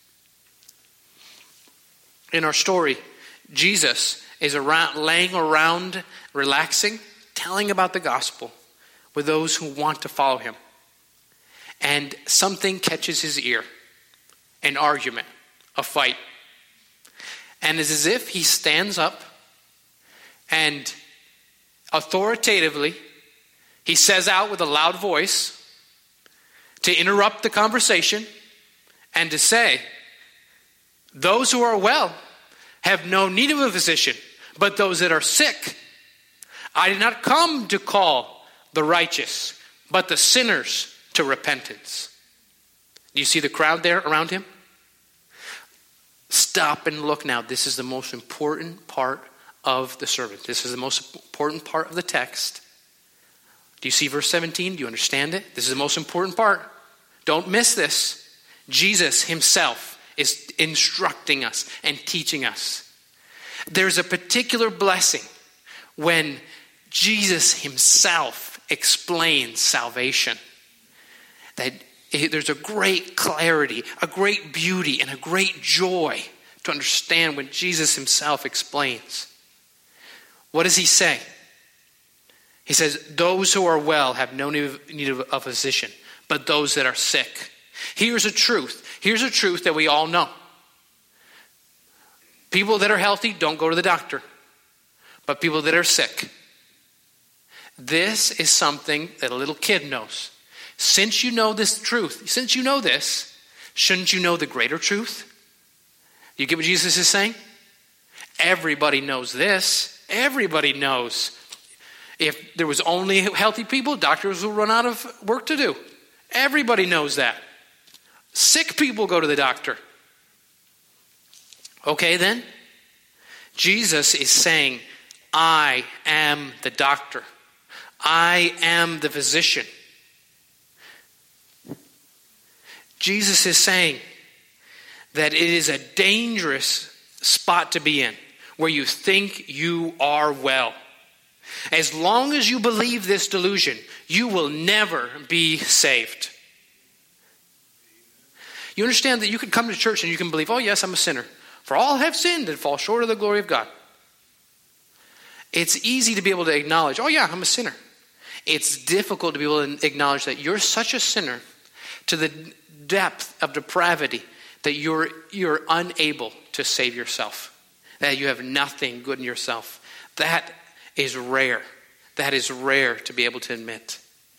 In our story, Jesus is around, laying around, relaxing, telling about the gospel with those who want to follow him. And something catches his ear, an argument, a fight. And it's as if he stands up and authoritatively, he says out with a loud voice to interrupt the conversation and to say, those who are well have no need of a physician, but those that are sick. I did not come to call the righteous, but the sinners to repentance. Do you see the crowd there around him? Stop and look now. This is the most important part of the sermon. This is the most important part of the text. Do you see verse seventeen? Do you understand it? This is the most important part. Don't miss this. Jesus himself is instructing us and teaching us. There's a particular blessing when Jesus himself explains salvation. That there's a great clarity, a great beauty, and a great joy to understand when Jesus himself explains. What does he say? He says, those who are well have no need of a physician, but those that are sick. Here's a truth. Here's a truth that we all know. People that are healthy don't go to the doctor, but people that are sick. This is something that a little kid knows. Since you know this truth, since you know this, shouldn't you know the greater truth? Do you get what Jesus is saying? Everybody knows this. Everybody knows. If there was only healthy people, doctors will run out of work to do. Everybody knows that. Sick people go to the doctor. Okay, then? Jesus is saying, I am the doctor. I am the physician. Jesus is saying that it is a dangerous spot to be in, where you think you are well. As long as you believe this delusion, you will never be saved. You understand that you can come to church and you can believe, oh yes, I'm a sinner. For all have sinned and fall short of the glory of God. It's easy to be able to acknowledge, oh yeah, I'm a sinner. It's difficult to be able to acknowledge that you're such a sinner to the depth of depravity that you're you're unable to save yourself. That you have nothing good in yourself. That is rare. That is rare to be able to admit.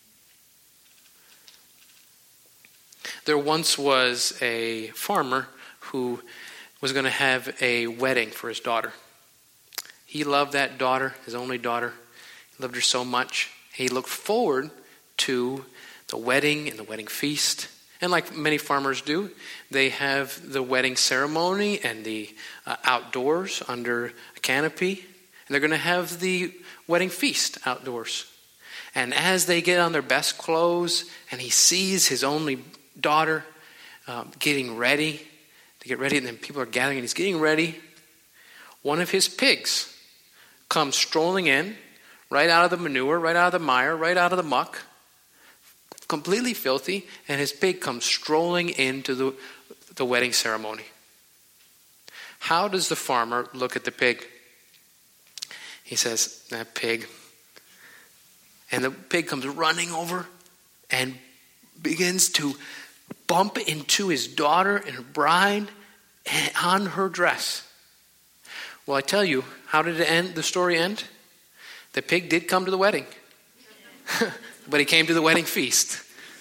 There once was a farmer who was going to have a wedding for his daughter. He loved that daughter, his only daughter. He loved her so much. He looked forward to the wedding and the wedding feast. And like many farmers do, they have the wedding ceremony and the uh, outdoors under a canopy. And they're going to have the wedding feast outdoors. And as they get on their best clothes and he sees his only daughter uh, getting ready to get ready, and then people are gathering and he's getting ready, one of his pigs comes strolling in, right out of the manure, right out of the mire, right out of the muck, completely filthy, and his pig comes strolling into the, the wedding ceremony. How does the farmer look at the pig? He says, that pig. And the pig comes running over and begins to bump into his daughter and her bride on her dress. Well, I tell you, how did it end? The story end? The pig did come to the wedding. But he came to the wedding feast.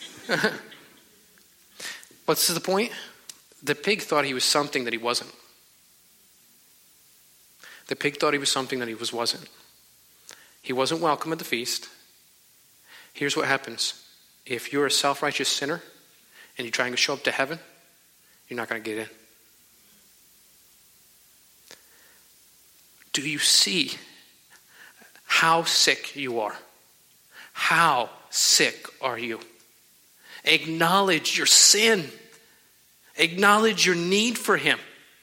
What's the point? The pig thought he was something that he wasn't. The pig thought he was something that he was wasn't. He wasn't welcome at the feast. Here's what happens. If you're a self-righteous sinner and you're trying to show up to heaven, you're not going to get in. Do you see how sick you are? How sick are you? Acknowledge your sin. Acknowledge your need for him.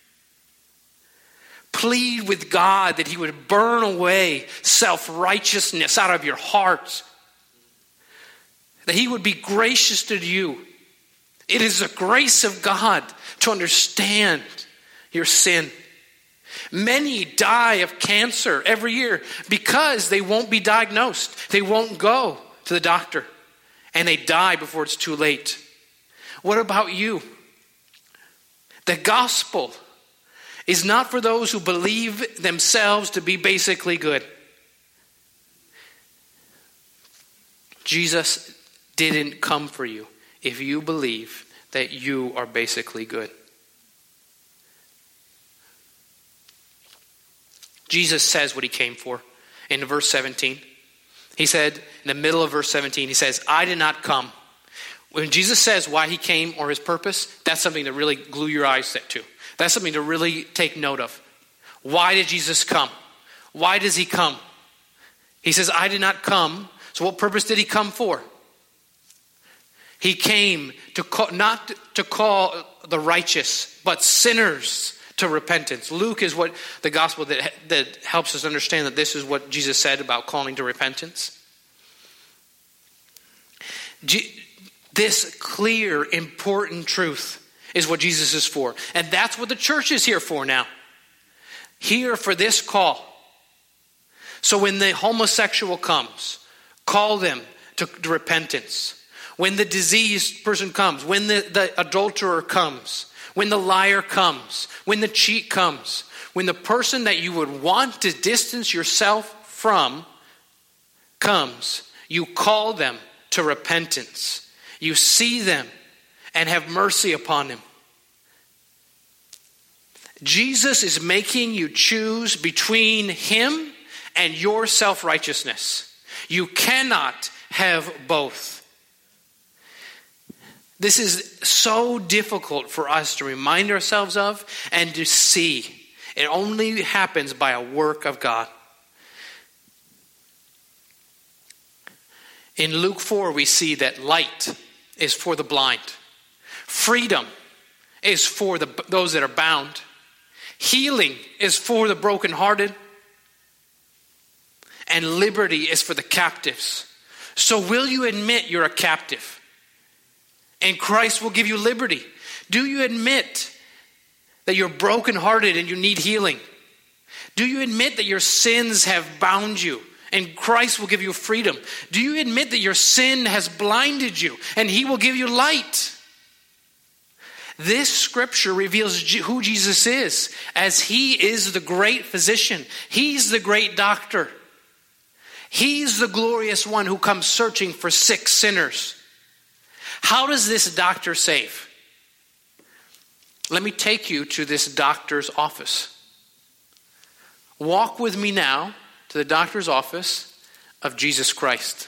Plead with God that he would burn away self-righteousness out of your heart. That he would be gracious to you. It is the grace of God to understand your sin. Many die of cancer every year because they won't be diagnosed. They won't go to the doctor. And they die before it's too late. What about you? The gospel is not for those who believe themselves to be basically good. Jesus didn't come for you if you believe that you are basically good. Jesus says what he came for in verse seventeen. He said, in the middle of verse seventeen, he says, I did not come. When Jesus says why he came or his purpose, that's something to really glue your eyes to. That's something to really take note of. Why did Jesus come? Why does he come? He says, I did not come. So what purpose did he come for? He came to call, not to call the righteous, but sinners to repentance. Luke is what the gospel that, that helps us understand that this is what Jesus said about calling to repentance. G- this clear, important truth is what Jesus is for. And that's what the church is here for now. Here for this call. So when the homosexual comes, call them to, to repentance. When the diseased person comes, when the, the adulterer comes, when the liar comes, when the cheat comes, when the person that you would want to distance yourself from comes, you call them to repentance. You see them and have mercy upon them. Jesus is making you choose between him and your self-righteousness. You cannot have both. This is so difficult for us to remind ourselves of and to see. It only happens by a work of God. In Luke four, we see that light is for the blind. Freedom is for the, those that are bound. Healing is for the brokenhearted. And liberty is for the captives. So will you admit you're a captive? And Christ will give you liberty. Do you admit that you're brokenhearted and you need healing? Do you admit that your sins have bound you and Christ will give you freedom? Do you admit that your sin has blinded you and he will give you light? This scripture reveals who Jesus is, as he is the great physician. He's the great doctor. He's the glorious one who comes searching for sick sinners. How does this doctor save? Let me take you to this doctor's office. Walk with me now to the doctor's office of Jesus Christ.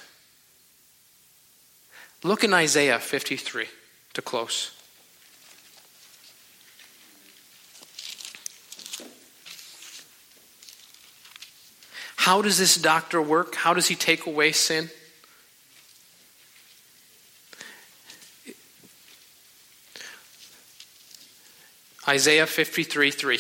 Look in Isaiah fifty-three to close. How does this doctor work? How does he take away sin? Isaiah fifty-three three.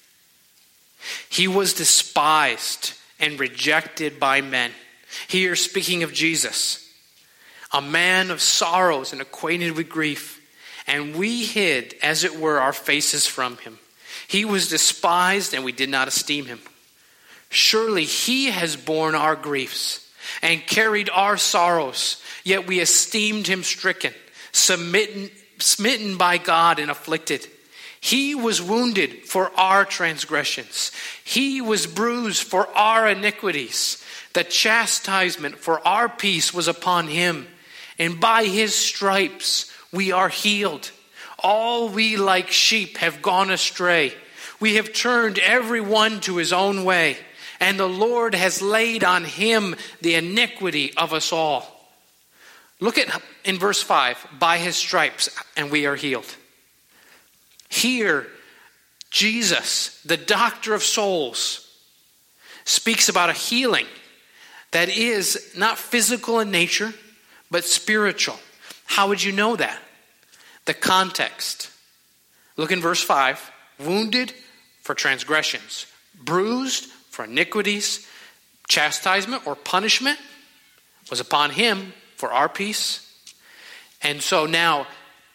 He was despised and rejected by men. Here speaking of Jesus, a man of sorrows and acquainted with grief, and we hid, as it were, our faces from him. He was despised and we did not esteem him. Surely he has borne our griefs and carried our sorrows, yet we esteemed him stricken, smitten, smitten by God and afflicted. He was wounded for our transgressions. He was bruised for our iniquities. The chastisement for our peace was upon him, and by his stripes we are healed. All we like sheep have gone astray. We have turned every one to his own way, and the Lord has laid on him the iniquity of us all. Look at in verse five, by his stripes and we are healed. Here, Jesus, the doctor of souls, speaks about a healing that is not physical in nature, but spiritual. How would you know that? The context. Look in verse five. Wounded for transgressions, bruised for iniquities, chastisement or punishment was upon him for our peace. And so now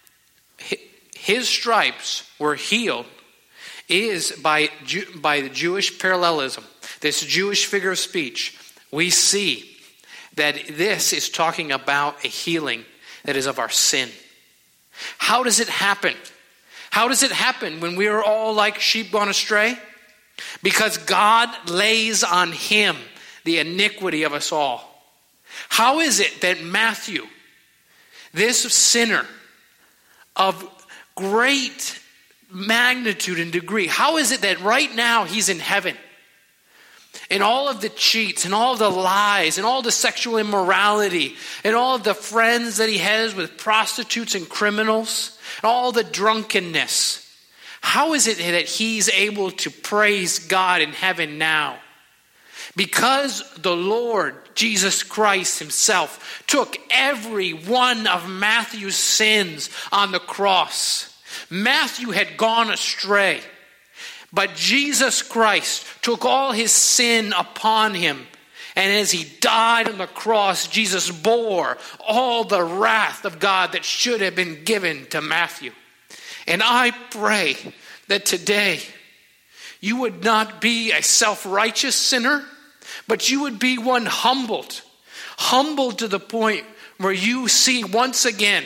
his stripes were healed is by, by the Jewish parallelism, this Jewish figure of speech. We see that this is talking about a healing that is of our sin. How does it happen? How does it happen when we are all like sheep gone astray? Because God lays on him the iniquity of us all. How is it that Matthew, this sinner of great magnitude and degree, how is it that right now he's in heaven? And all of the cheats and all of the lies and all the sexual immorality and all of the friends that he has with prostitutes and criminals and all the drunkenness. How is it that he's able to praise God in heaven now? Because the Lord Jesus Christ himself took every one of Matthew's sins on the cross. Matthew had gone astray, but Jesus Christ took all his sin upon him. And as he died on the cross, Jesus bore all the wrath of God that should have been given to Matthew. And I pray that today you would not be a self-righteous sinner, but you would be one humbled. Humbled to the point where you see once again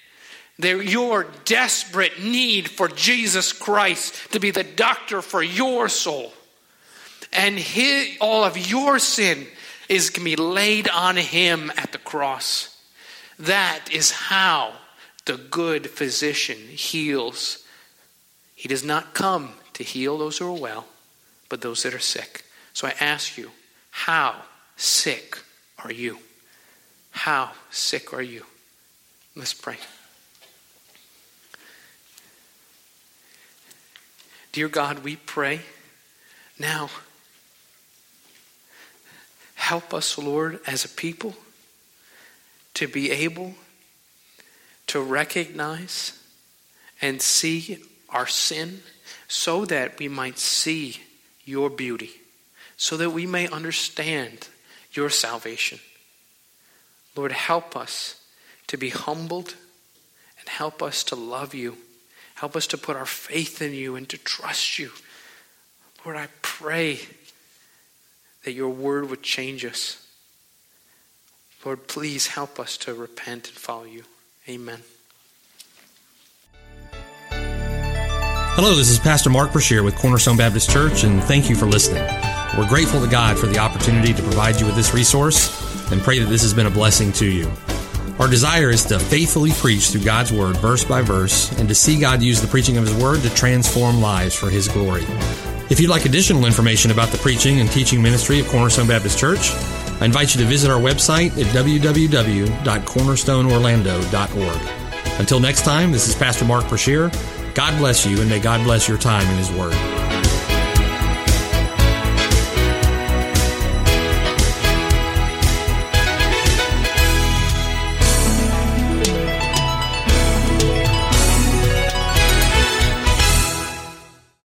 your desperate need for Jesus Christ to be the doctor for your soul. And his, all of your sin is can be laid on him at the cross. That is how the good physician heals. He does not come to heal those who are well, but those that are sick. So I ask you, how sick are you? How sick are you? Let's pray. Dear God, we pray now. Help us, Lord, as a people to be able to recognize and see our sin so that we might see your beauty, so that we may understand your salvation. Lord, help us to be humbled and help us to love you. Help us to put our faith in you and to trust you. Lord, I pray that your word would change us. Lord, please help us to repent and follow you. Amen. Hello, this is Pastor Mark Brashear with Cornerstone Baptist Church, and thank you for listening. We're grateful to God for the opportunity to provide you with this resource and pray that this has been a blessing to you. Our desire is to faithfully preach through God's Word, verse by verse, and to see God use the preaching of His Word to transform lives for His glory. If you'd like additional information about the preaching and teaching ministry of Cornerstone Baptist Church, I invite you to visit our website at w w w dot cornerstone orlando dot org. Until next time, this is Pastor Mark Brashear. God bless you, and may God bless your time in His Word.